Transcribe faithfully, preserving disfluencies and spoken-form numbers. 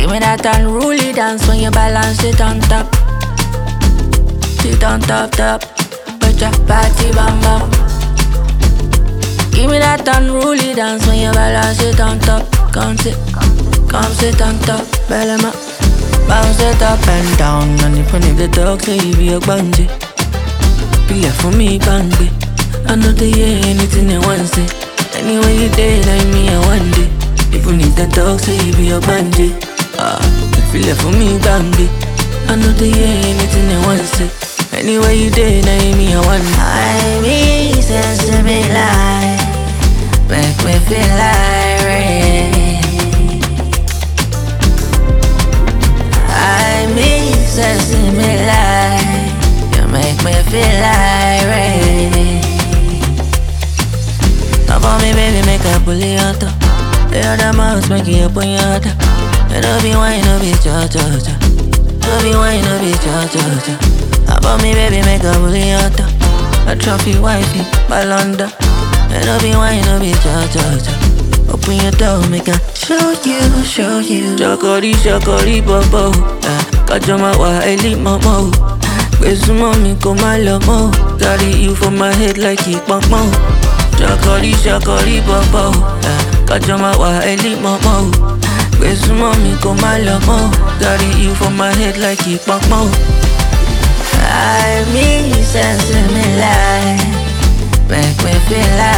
Give me that unruly dance when you balance it on top. Sit on top, top. Put your body bam bam. Give me that unruly dance when you balance it on top. Come sit, come sit on top. Belly ma, bounce it up and down. And if I need the dog, say you be a bungee. Be left for me, bangby. I know they hear anything they want say. Anyway you did, I me I one day. If you need the dog, say you be a bungee. Ah, if you left for me, bangby. I know they hear anything they want say. Anyway you did, I me I one day. I be sensible like, make me feel like rain. I be sensible like, you make me feel like rain. Top on me baby, make a bully out. The other mouse make you up on your heart. And don't be wine, don't be cha cha cha. Don't be wine, don't be cha cha cha. Top on me baby, make a bully out. A trophy wifey, Balonda. And don't be wine, don't be cha cha cha. Open your door, make a show you, show you. Chakori, chakori, bobo. Kajama wa eli momo. Besu mommy, come my lomo. Carry you for my head like it punk mo. Chakori, chakori, bobo. Kajama wa eli momo. Besu mommy, come my lomo. Carry you for my head like it punk mo. I be sense me like, make me feel like